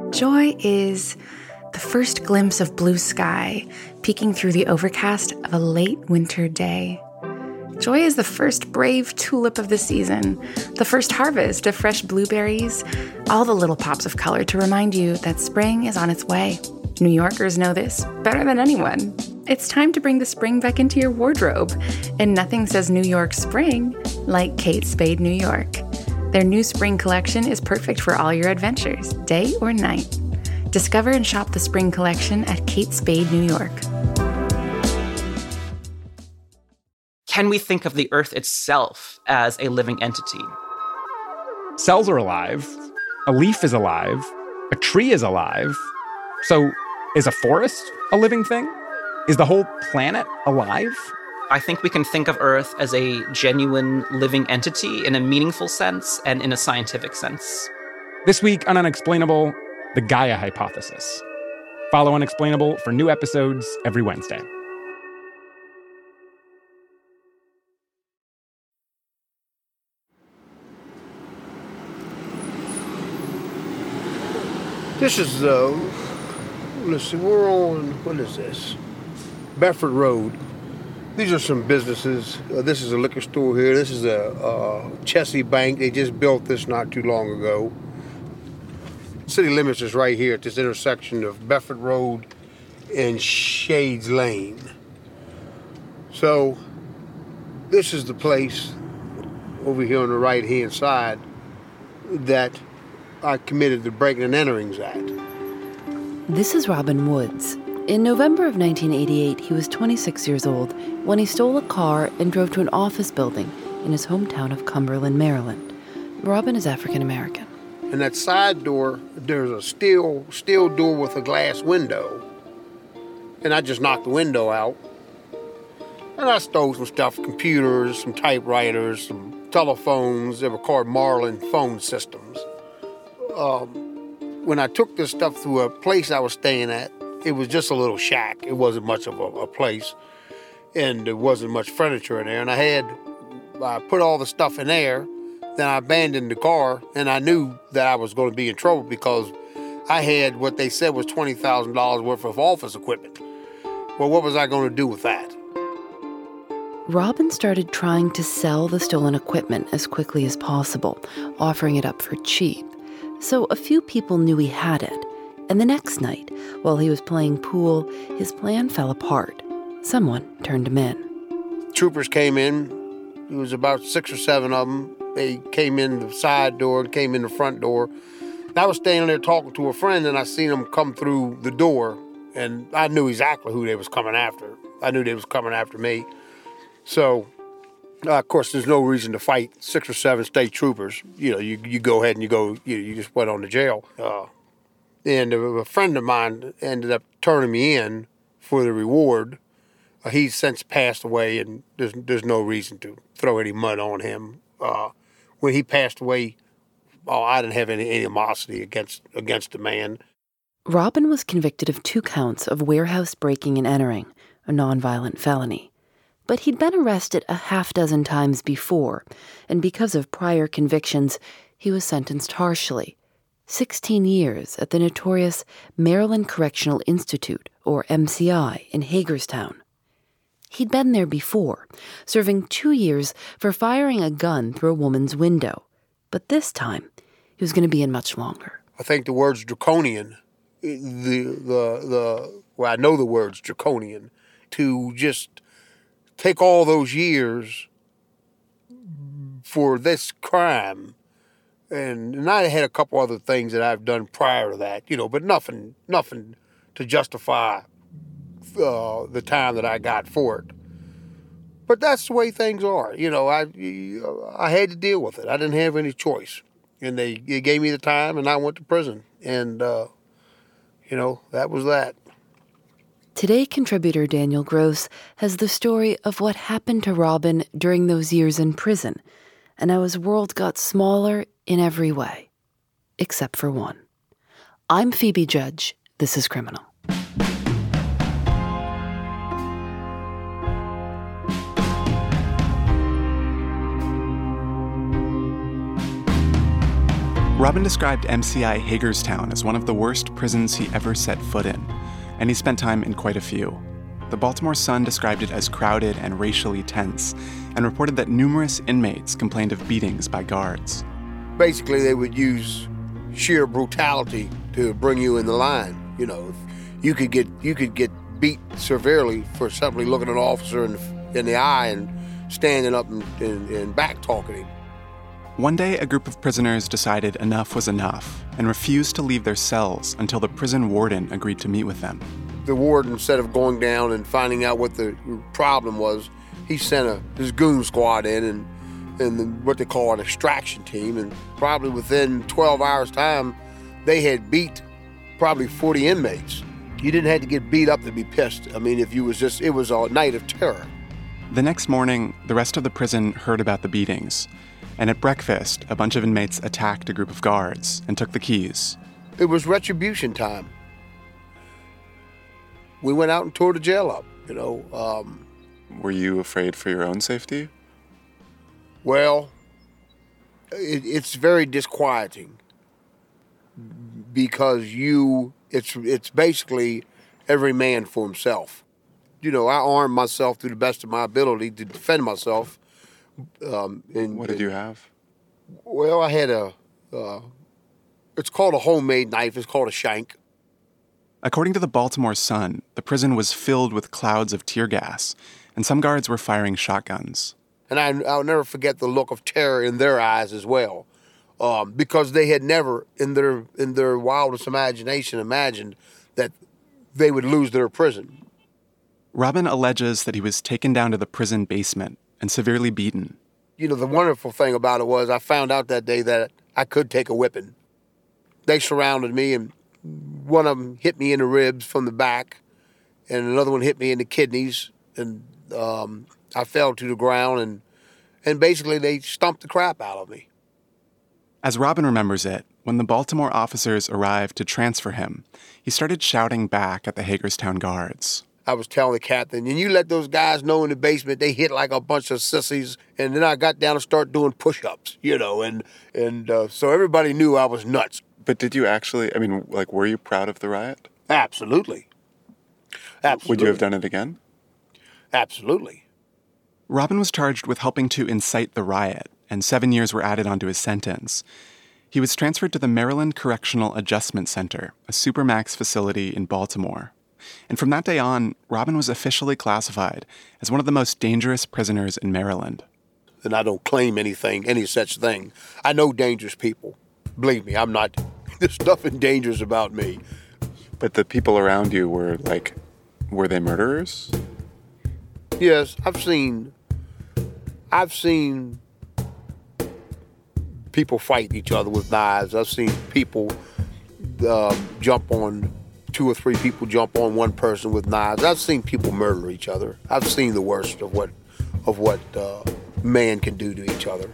Joy is the first glimpse of blue sky peeking through the overcast of a late winter day. Joy is the first brave tulip of the season, the first harvest of fresh blueberries, all the little pops of color to remind you that spring is on its way. New Yorkers know this better than anyone. It's time to bring the spring back into your wardrobe, and nothing says New York spring like Kate Spade New York. Their new spring collection is perfect for all your adventures, day or night. Discover and shop the spring collection at Kate Spade New York. Can we think of the Earth itself as a living entity? Cells are alive. A leaf is alive. A tree is alive. So is a forest a living thing? Is the whole planet alive? I think we can think of Earth as a genuine living entity in a meaningful sense and in a scientific sense. This week on Unexplainable, the Gaia hypothesis. Follow Unexplainable for new episodes every Wednesday. This is, let's see, we're on, what is this? Bedford Road. These are some businesses. This is a liquor store here. This is a Chessie Bank. They just built this not too long ago. City limits is right here at this intersection of Bedford Road and Shades Lane. So this is the place over here on the right-hand side that I committed the breaking and enterings at. This is Robin Woods. In November of 1988, he was 26 years old when he stole a car and drove to an office building in his hometown of Cumberland, Maryland. Robin is African American. And that side door, there's a steel door with a glass window. And I just knocked the window out. And I stole some stuff, computers, some typewriters, some telephones. They were called Marlin phone systems. When I took this stuff to a place I was staying at, it was just a little shack. It wasn't much of a place, and there wasn't much furniture in there. And I put all the stuff in there, then I abandoned the car, and I knew that I was going to be in trouble because I had what they said was $20,000 worth of office equipment. Well, what was I going to do with that? Robin started trying to sell the stolen equipment as quickly as possible, offering it up for cheap. So a few people knew he had it. And the next night, while he was playing pool, his plan fell apart. Someone turned him in. Troopers came in. It was about 6 or 7 of them. They came in the side door and came in the front door. I was standing there talking to a friend, and I seen them come through the door, and I knew exactly who they was coming after. I knew they was coming after me. So, of course, there's no reason to fight 6 or 7 state troopers. You know, you go ahead and you just went on to jail. And a friend of mine ended up turning me in for the reward. He's since passed away, and there's no reason to throw any mud on him. When he passed away, I didn't have any animosity against the man. Robin was convicted of 2 counts of warehouse breaking and entering, a nonviolent felony. But he'd been arrested a half dozen times before, and because of prior convictions, he was sentenced harshly. 16 years at the notorious Maryland Correctional Institute, or MCI, in Hagerstown. He'd been there before, serving 2 years for firing a gun through a woman's window. But this time, he was going to be in much longer. I think the word's draconian. I know the word's draconian. To just take all those years for this crime. And I had a couple other things that I've done prior to that, but nothing to justify the time that I got for it. But that's the way things are. I had to deal with it. I didn't have any choice. And they gave me the time, and I went to prison. And, that was that. Today, contributor Daniel Gross has the story of what happened to Robin during those years in prison, and how his world got smaller in every way, except for one. I'm Phoebe Judge. This is Criminal. Robin described MCI Hagerstown as one of the worst prisons he ever set foot in, and he spent time in quite a few. The Baltimore Sun described it as crowded and racially tense, and reported that numerous inmates complained of beatings by guards. Basically, they would use sheer brutality to bring you in the line. You know, you could get beat severely for simply looking an officer in the eye and standing up and back talking him. One day, a group of prisoners decided enough was enough and refused to leave their cells until the prison warden agreed to meet with them. The warden, instead of going down and finding out what the problem was, he sent his goon squad in and what they call an extraction team. And probably within 12 hours' time, they had beat probably 40 inmates. You didn't have to get beat up to be pissed. I mean, it was a night of terror. The next morning, the rest of the prison heard about the beatings. And at breakfast, a bunch of inmates attacked a group of guards and took the keys. It was retribution time. We went out and tore the jail up, you know. Were you afraid for your own safety? Well, it's very disquieting because it's basically every man for himself. You know, I armed myself to the best of my ability to defend myself. What did you have? Well, I had it's called a homemade knife. It's called a shank. According to the Baltimore Sun, the prison was filled with clouds of tear gas, and some guards were firing shotguns. And I'll never forget the look of terror in their eyes as well, because they had never, in their wildest imagination, imagined that they would lose their prison. Robin alleges that he was taken down to the prison basement and severely beaten. You know, the wonderful thing about it was I found out that day that I could take a whipping. They surrounded me, and one of them hit me in the ribs from the back, and another one hit me in the kidneys, and I fell to the ground, and basically they stumped the crap out of me. As Robin remembers it, when the Baltimore officers arrived to transfer him, he started shouting back at the Hagerstown guards. I was telling the captain, and you let those guys know in the basement they hit like a bunch of sissies, and then I got down and started doing push-ups, you know, and so everybody knew I was nuts. But did you actually, were you proud of the riot? Absolutely. Would you have done it again? Absolutely. Robin was charged with helping to incite the riot, and 7 years were added onto his sentence. He was transferred to the Maryland Correctional Adjustment Center, a supermax facility in Baltimore. And from that day on, Robin was officially classified as one of the most dangerous prisoners in Maryland. And I don't claim any such thing. I know dangerous people. Believe me, I'm not. There's nothing dangerous about me. But the people around you were they murderers? Yes, I've seen people fight each other with knives. I've seen people jump on 2 or 3 people jump on one person with knives. I've seen people murder each other. I've seen the worst of what man can do to each other.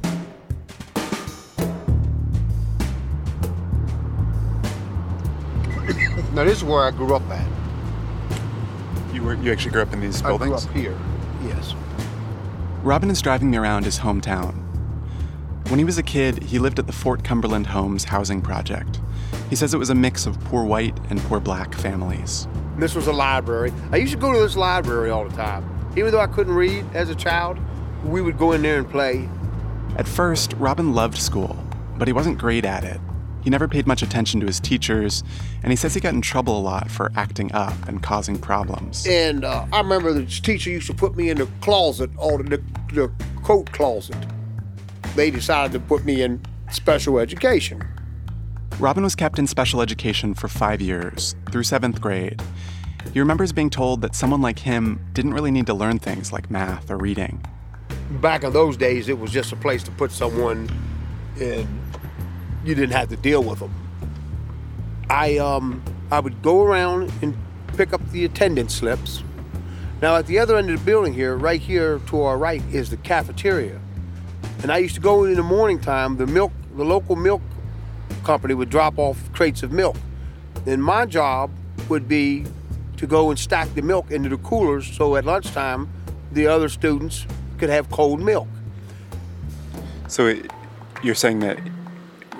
Now this is where I grew up at. You actually grew up in these buildings? I grew up here, yes. Robin is driving me around his hometown. When he was a kid, he lived at the Fort Cumberland Homes housing project. He says it was a mix of poor white and poor black families. This was a library. I used to go to this library all the time. Even though I couldn't read as a child, we would go in there and play. At first, Robin loved school, but he wasn't great at it. He never paid much attention to his teachers, and he says he got in trouble a lot for acting up and causing problems. And I remember the teacher used to put me in the closet, or the coat closet. They decided to put me in special education. Robin was kept in special education for 5 years, through 7th grade. He remembers being told that someone like him didn't really need to learn things like math or reading. Back in those days, it was just a place to put someone in. You didn't have to deal with them. I would go around and pick up the attendance slips. Now, at the other end of the building here, right here to our right, is the cafeteria. And I used to go in the morning time, the local milk company would drop off crates of milk. And my job would be to go and stack the milk into the coolers so at lunchtime, the other students could have cold milk. So you're saying that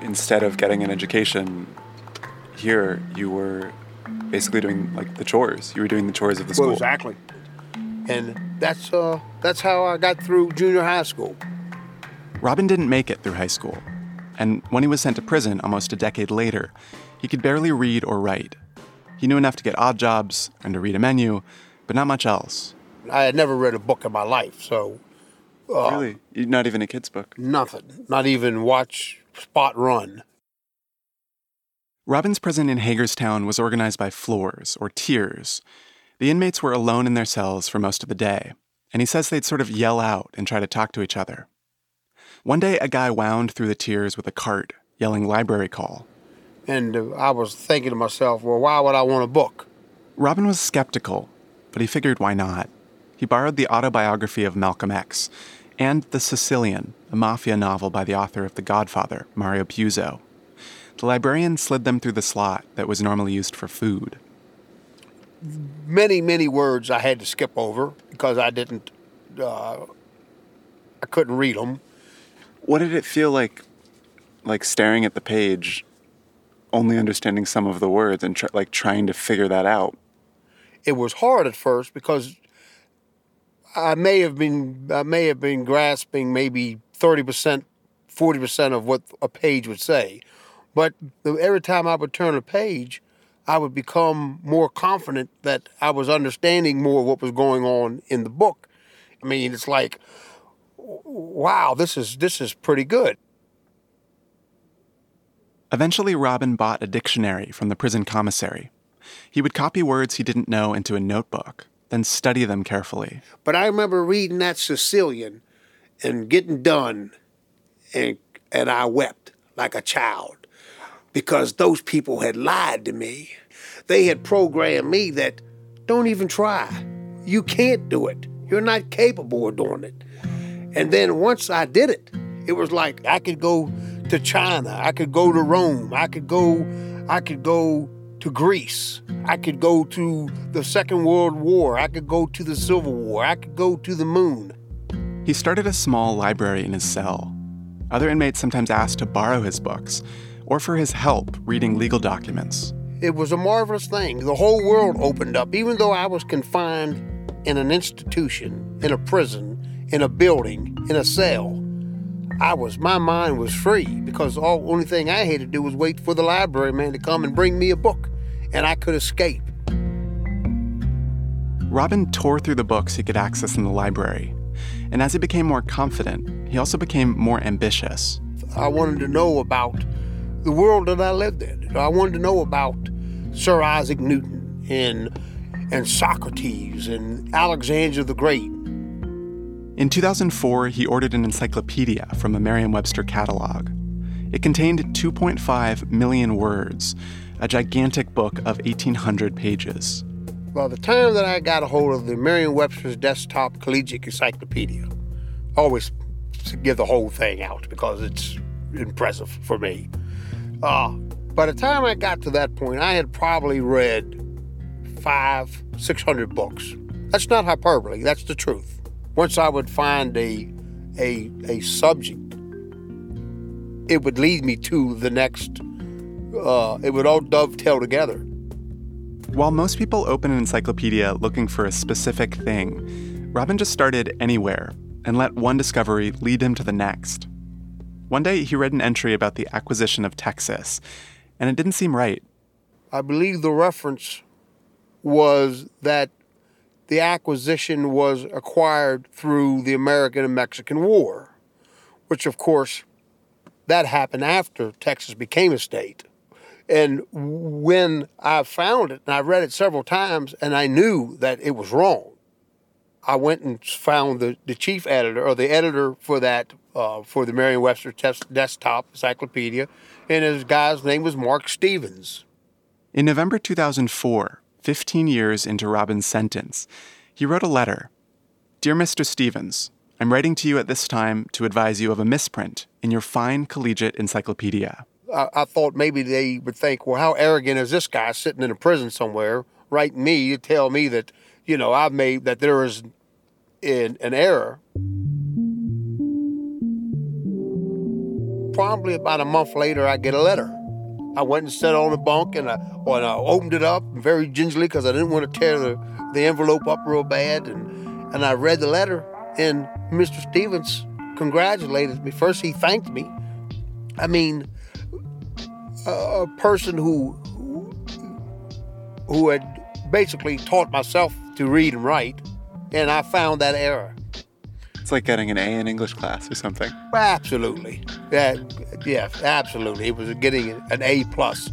instead of getting an education here, you were basically doing like the chores. You were doing the chores of the school. Well, exactly. And that's how I got through junior high school. Robin didn't make it through high school. And when he was sent to prison almost a decade later, he could barely read or write. He knew enough to get odd jobs and to read a menu, but not much else. I had never read a book in my life, so... Really? Not even a kid's book? Nothing. Not even watch Spot Run. Robin's prison in Hagerstown was organized by floors, or tiers. The inmates were alone in their cells for most of the day, and he says they'd sort of yell out and try to talk to each other. One day, a guy wound through the tiers with a cart, yelling library call. And I was thinking to myself, well, why would I want a book? Robin was skeptical, but he figured why not. He borrowed the autobiography of Malcolm X and The Sicilian, a mafia novel by the author of The Godfather, Mario Puzo. The librarian slid them through the slot that was normally used for food. Many, many words I had to skip over because I couldn't read them. What did it feel like staring at the page, only understanding some of the words and trying to figure that out? It was hard at first because I may have been grasping maybe 30%, 40% of what a page would say. But every time I would turn a page, I would become more confident that I was understanding more of what was going on in the book. I mean, it's like, wow, this is pretty good. Eventually, Robin bought a dictionary from the prison commissary. He would copy words he didn't know into a notebook, then study them carefully. But I remember reading that Sicilian and getting done, and I wept like a child because those people had lied to me. They had programmed me that don't even try. You can't do it. You're not capable of doing it. And then once I did it, it was like I could go to China, I could go to Rome, I could go to Greece, I could go to the Second World War, I could go to the Civil War, I could go to the moon. He started a small library in his cell. Other inmates sometimes asked to borrow his books or for his help reading legal documents. It was a marvelous thing. The whole world opened up. Even though I was confined in an institution, in a prison, in a building, in a cell, my mind was free because the only thing I had to do was wait for the library man to come and bring me a book, and I could escape. Robin tore through the books he could access in the library, and as he became more confident, he also became more ambitious. I wanted to know about the world that I lived in. I wanted to know about Sir Isaac Newton and Socrates and Alexander the Great. In 2004, he ordered an encyclopedia from a Merriam-Webster catalog. It contained 2.5 million words, a gigantic book of 1,800 pages. By the time that I got a hold of the Merriam-Webster's Desktop Collegiate Encyclopedia, I always give the whole thing out because it's impressive for me. By the time I got to that point, I had probably read 500-600 books. That's not hyperbole, that's the truth. Once I would find a subject, it would lead me to the next, it would all dovetail together. While most people open an encyclopedia looking for a specific thing, Robin just started anywhere and let one discovery lead him to the next. One day, he read an entry about the acquisition of Texas, and it didn't seem right. I believe the reference was that the acquisition was acquired through the American and Mexican War, which, of course, that happened after Texas became a state. And when I found it, and I read it several times, and I knew that it was wrong, I went and found the chief editor, or the editor for that, for the Merriam-Webster Desktop Encyclopedia, and his guy's name was Mark Stevens. In November 2004, 15 years into Robin's sentence, he wrote a letter. Dear Mr. Stevens, I'm writing to you at this time to advise you of a misprint in your fine collegiate encyclopedia. I thought maybe they would think, well, how arrogant is this guy sitting in a prison somewhere writing me to tell me that, that there is an error. probably about a month later, I get a letter. I went and sat on the bunk and I opened it up very gingerly because I didn't want to tear the envelope up real bad. And I read the letter, and Mr. Stevens congratulated me. First, he thanked me. I mean, a person who had basically taught myself to read and write, and I found that error. It's like getting an A in English class or something. Absolutely. Yeah, absolutely. It was getting an A+.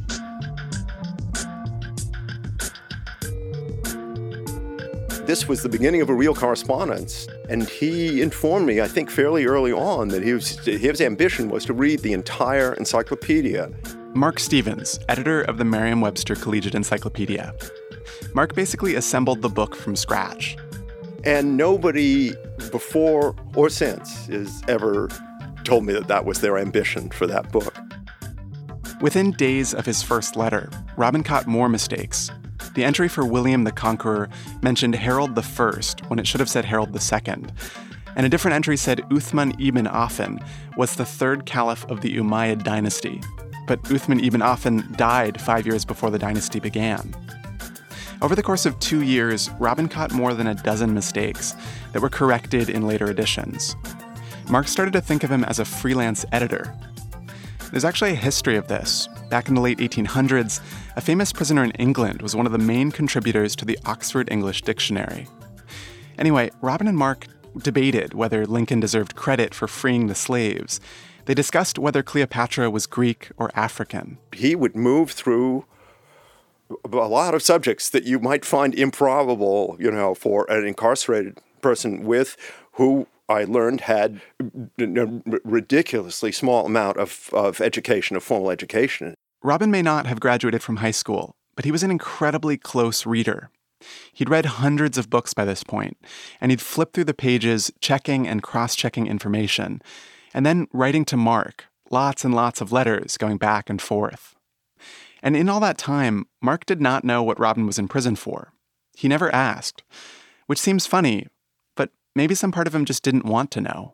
This was the beginning of a real correspondence, and he informed me, I think fairly early on, that his ambition was to read the entire encyclopedia. Mark Stevens, editor of the Merriam-Webster Collegiate Encyclopedia. Mark basically assembled the book from scratch. And nobody before or since has ever told me that that was their ambition for that book. Within days of his first letter, Robin caught more mistakes. The entry for William the Conqueror mentioned Harold I when it should have said Harold II. And a different entry said Uthman ibn Affan was the third caliph of the Umayyad dynasty. But Uthman ibn Affan died 5 years before the dynasty began. Over the course of 2 years, Robin caught more than a dozen mistakes that were corrected in later editions. Mark started to think of him as a freelance editor. There's actually a history of this. Back in the late 1800s, a famous prisoner in England was one of the main contributors to the Oxford English Dictionary. Anyway, Robin and Mark debated whether Lincoln deserved credit for freeing the slaves. They discussed whether Cleopatra was Greek or African. He would move through a lot of subjects that you might find improbable, for an incarcerated person who I learned had a ridiculously small amount of formal education. Robin may not have graduated from high school, but he was an incredibly close reader. He'd read hundreds of books by this point, and he'd flip through the pages, checking and cross-checking information, and then writing to Mark, lots and lots of letters going back and forth. And in all that time, Mark did not know what Robin was in prison for. He never asked, which seems funny, but maybe some part of him just didn't want to know.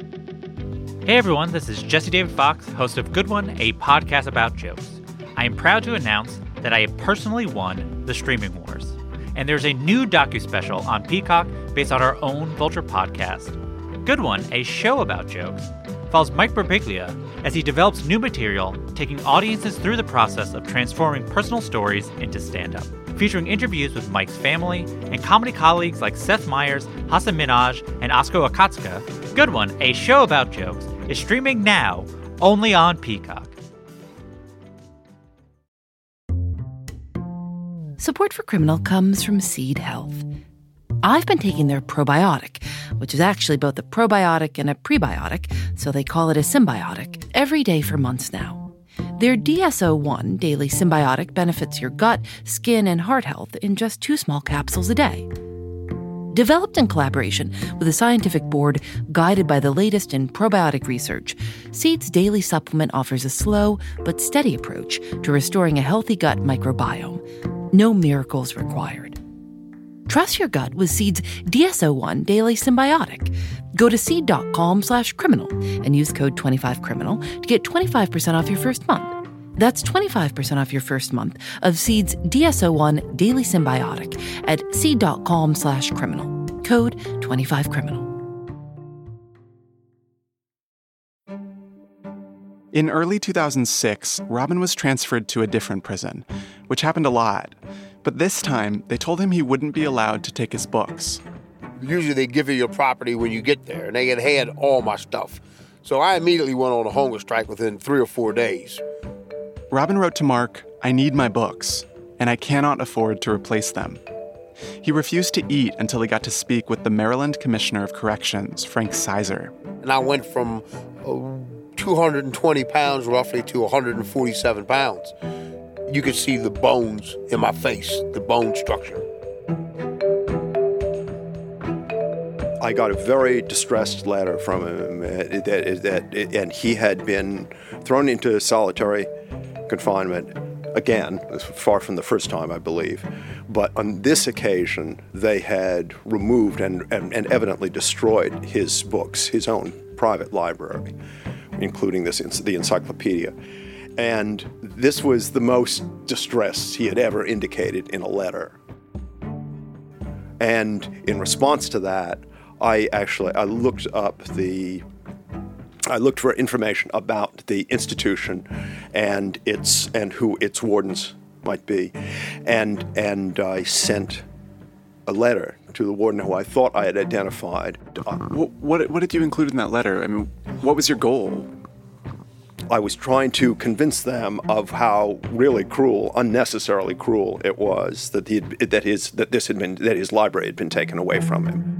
Hey everyone, this is Jesse David Fox, host of Good One, a podcast about jokes. I am proud to announce that I have personally won the Streaming Wars. And there's a new docuspecial on Peacock based on our own Vulture podcast. Good One, a show about jokes, follows Mike Birbiglia as he develops new material, taking audiences through the process of transforming personal stories into stand-up. Featuring interviews with Mike's family and comedy colleagues like Seth Meyers, Hasan Minhaj, and Asko Akatsuka, Good One, a show about jokes, is streaming now only on Peacock. Support for Criminal comes from Seed Health. I've been taking their probiotic, which is actually both a probiotic and a prebiotic, so they call it a symbiotic, every day for months now. Their DSO-1 daily symbiotic benefits your gut, skin, and heart health in just 2 small capsules a day. Developed in collaboration with a scientific board guided by the latest in probiotic research, Seed's daily supplement offers a slow but steady approach to restoring a healthy gut microbiome. No miracles required. Trust your gut with Seed's DSO-1 Daily Symbiotic. Go to seed.com/criminal and use code 25criminal to get 25% off your first month. That's 25% off your first month of Seed's DSO-1 Daily Symbiotic at seed.com/criminal. Code 25criminal. In early 2006, Robin was transferred to a different prison, which happened a lot. But this time, they told him he wouldn't be allowed to take his books. Usually they give you your property when you get there, and they had all my stuff. So I immediately went on a hunger strike within 3 or 4 days. Robin wrote to Mark, "I need my books, and I cannot afford to replace them." He refused to eat until he got to speak with the Maryland Commissioner of Corrections, Frank Sizer. And I went from 220 pounds roughly to 147 pounds. You could see the bones in my face, the bone structure. I got a very distressed letter from him, and he had been thrown into solitary confinement again, far from the first time, I believe. But on this occasion, they had removed and evidently destroyed his books, his own private library, including the encyclopedia. And this was the most distress he had ever indicated in a letter. And in response to that, I looked for information about the institution and who its wardens might be, and I sent a letter to the warden who I thought I had identified. What did you include in that letter? I mean, what was your goal? I was trying to convince them of how really cruel, unnecessarily cruel it was that his library had been taken away from him.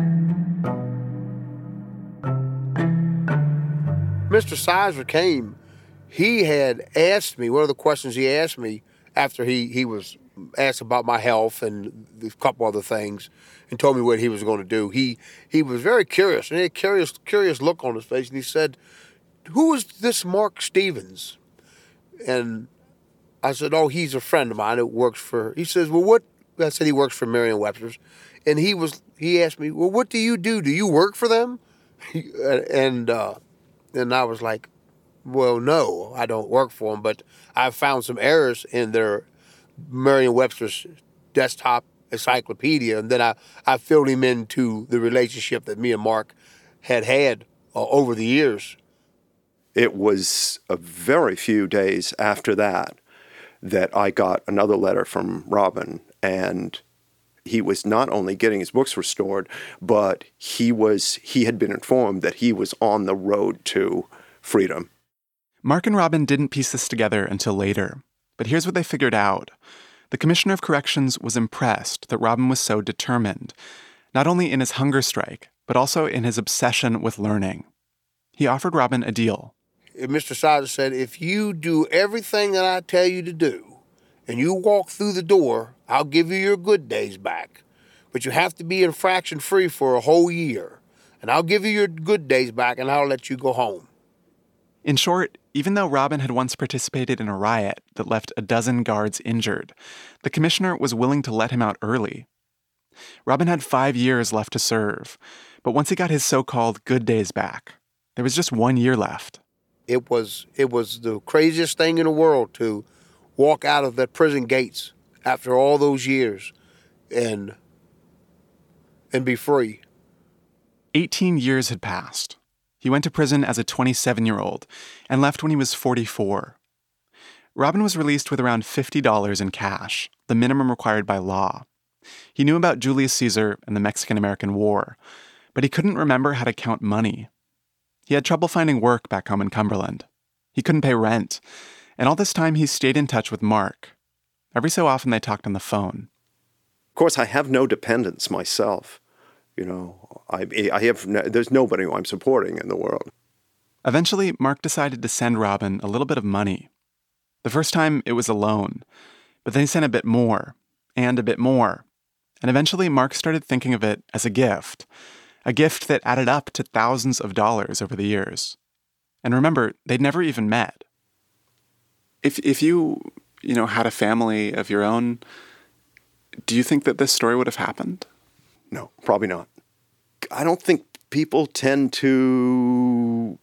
Mr. Sizer came. He had asked me, one of the questions he asked me after he was asked about my health and a couple other things and told me what he was going to do. He was very curious, and he had a curious look on his face, and he said, "Who is this Mark Stevens?" And I said, "Oh, he's a friend of mine that works for," he says, "Well, what?" I said he works for Merriam-Webster's. And he asked me, "Well, what do you do? Do you work for them?" And I was like, "Well, no, I don't work for them, but I found some errors in their Merriam-Webster's desktop encyclopedia." And then I filled him into the relationship that me and Mark had over the years. It was a very few days after that I got another letter from Robin, and he was not only getting his books restored, but he had been informed that he was on the road to freedom. Mark and Robin didn't piece this together until later, but here's what they figured out. The Commissioner of Corrections was impressed that Robin was so determined, not only in his hunger strike, but also in his obsession with learning. He offered Robin a deal. Mr. Sizer said, "If you do everything that I tell you to do, and you walk through the door, I'll give you your good days back. But you have to be infraction-free for a whole year. And I'll give you your good days back, and I'll let you go home." In short, even though Robin had once participated in a riot that left a dozen guards injured, the commissioner was willing to let him out early. Robin had 5 years left to serve, but once he got his so-called good days back, there was just 1 year left. It was the craziest thing in the world to walk out of that prison gates after all those years and be free. 18 years had passed. He went to prison as a 27-year-old and left when he was 44. Robin was released with around $50 in cash, the minimum required by law. He knew about Julius Caesar and the Mexican-American War, but he couldn't remember how to count money. He had trouble finding work back home in Cumberland. He couldn't pay rent, and all this time he stayed in touch with Mark. Every so often they talked on the phone. Of course, I have no dependents myself. You know, there's nobody who I'm supporting in the world. Eventually, Mark decided to send Robin a little bit of money. The first time, it was a loan, but then he sent a bit more, and a bit more. And eventually, Mark started thinking of it as a gift that added up to thousands of dollars over the years. And remember, they'd never even met. If you had a family of your own, do you think that this story would have happened? No, probably not. I don't think people tend to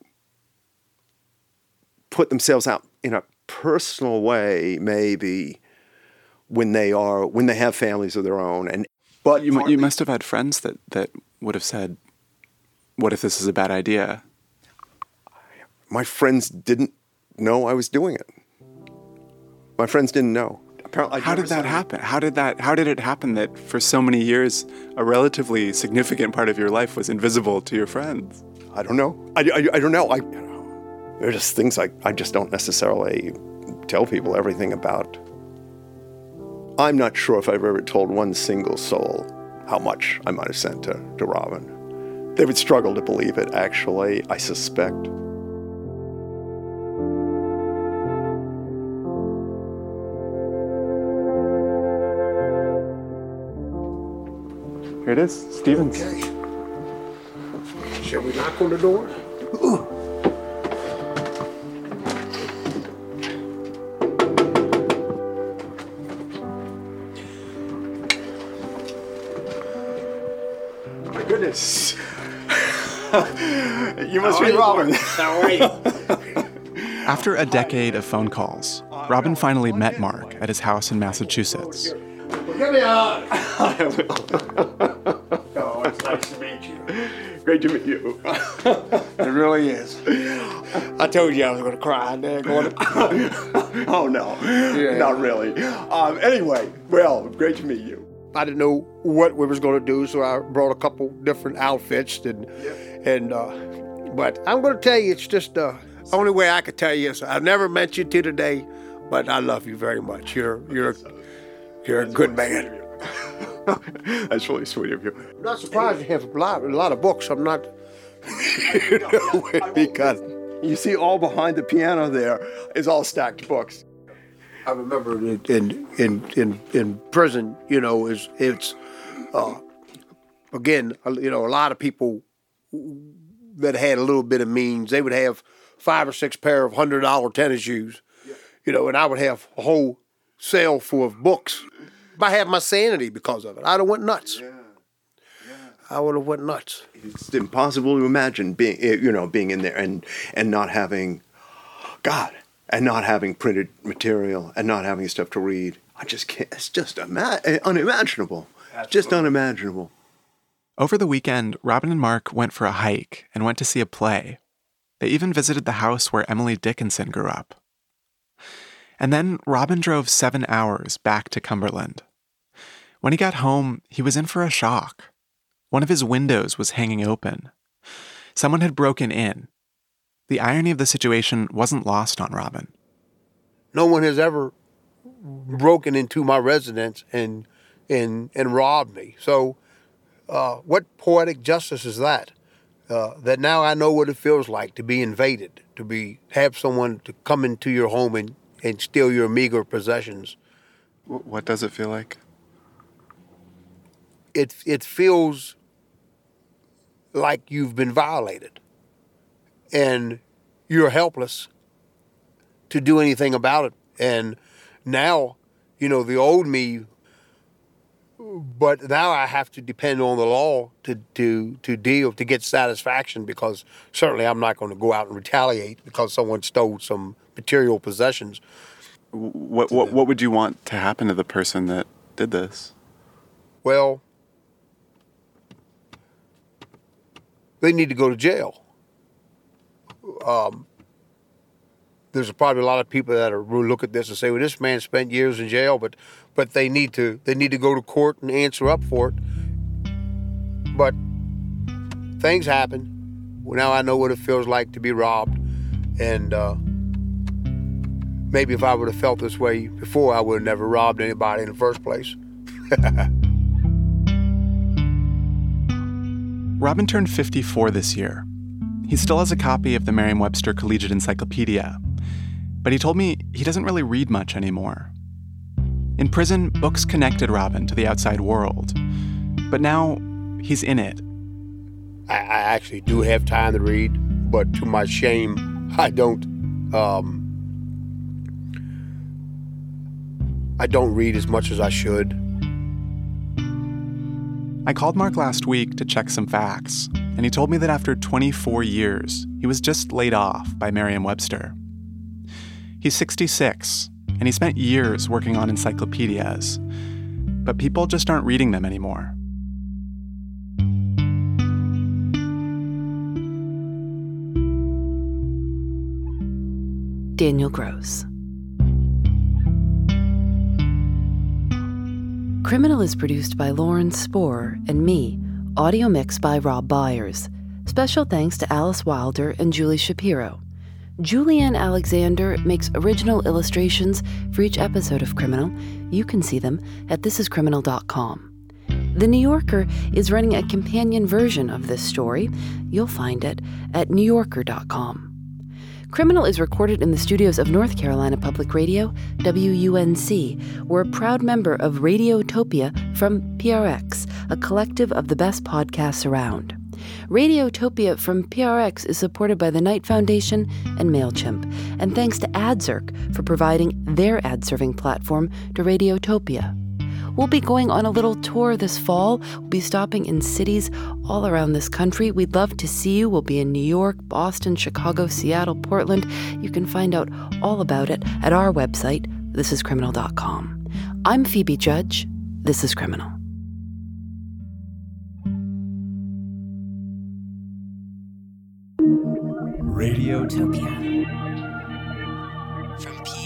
put themselves out in a personal way, maybe when they have families of their own. But you must have had friends that would have said, "What if this is a bad idea?" My friends didn't know I was doing it. My friends didn't know. Apparently, how did that happen? How did it happen that for so many years a relatively significant part of your life was invisible to your friends? I don't know. I don't know. There are just things I just don't necessarily tell people everything about. I'm not sure if I've ever told one single soul how much I might have sent to Robin. They would struggle to believe it, actually, I suspect. Here it is, Stevens. Okay. Shall we knock on the door? Ooh. My goodness. You must be Robin. How are you? After a decade of phone calls, Robin finally met Mark at his house in Massachusetts. Give me a hug. Oh, it's nice to meet you. Great to meet you. It really is. I told you I was going to cry. Oh, no. Yeah. Not really. Anyway, well, great to meet you. I didn't know what we was going to do, so I brought a couple different outfits. But I'm going to tell you, it's just the only way I could tell you is I've never met you till today, but I love you very much. You're a good man. That's really sweet of you. I'm not surprised you have a lot of books. I'm not, because You see all behind the piano there is all stacked books. I remember in prison, it's again, a lot of people that had a little bit of means, they would have 5 or 6 pair of $100 tennis shoes, and I would have a whole cell full of books. I have my sanity because of it. I'd have went nuts. I would have went nuts. It's impossible to imagine being in there and not having, God, and not having printed material and not having stuff to read. I just can't. It's just unimaginable. Absolutely. Just unimaginable. Over the weekend, Robin and Mark went for a hike and went to see a play. They even visited the house where Emily Dickinson grew up. And then Robin drove 7 hours back to Cumberland. When he got home, he was in for a shock. One of his windows was hanging open. Someone had broken in. The irony of the situation wasn't lost on Robin. No one has ever broken into my residence and robbed me. So what poetic justice is that? That now I know what it feels like to be invaded, have someone to come into your home and steal your meager possessions. What does it feel like? It feels like you've been violated and you're helpless to do anything about it. And now, the old me, but now I have to depend on the law to get satisfaction, because certainly I'm not going to go out and retaliate because someone stole some material possessions. What would you want to happen to the person that did this? Well, they need to go to jail. There's probably a lot of people that will look at this and say, well, this man spent years in jail, but they need to go to court and answer up for it. But things happen. Well, now I know what it feels like to be robbed. And maybe if I would have felt this way before, I would have never robbed anybody in the first place. Robin turned 54 this year. He still has a copy of the Merriam-Webster Collegiate Encyclopedia, but he told me he doesn't really read much anymore. In prison, books connected Robin to the outside world, but now he's in it. I actually do have time to read, but to my shame, I don't read as much as I should. I called Mark last week to check some facts, and he told me that after 24 years, he was just laid off by Merriam-Webster. He's 66, and he spent years working on encyclopedias, but people just aren't reading them anymore. Daniel Gross. Criminal is produced by Lauren Spohr and me, audio mixed by Rob Byers. Special thanks to Alice Wilder and Julie Shapiro. Julianne Alexander makes original illustrations for each episode of Criminal. You can see them at thisiscriminal.com. The New Yorker is running a companion version of this story. You'll find it at newyorker.com. Criminal is recorded in the studios of North Carolina Public Radio, WUNC. We're a proud member of Radiotopia from PRX, a collective of the best podcasts around. Radiotopia from PRX is supported by the Knight Foundation and MailChimp, and thanks to AdZerk for providing their ad-serving platform to Radiotopia. We'll be going on a little tour this fall. We'll be stopping in cities all around this country. We'd love to see you. We'll be in New York, Boston, Chicago, Seattle, Portland. You can find out all about it at our website, thisiscriminal.com. I'm Phoebe Judge. This is Criminal. Radiotopia. From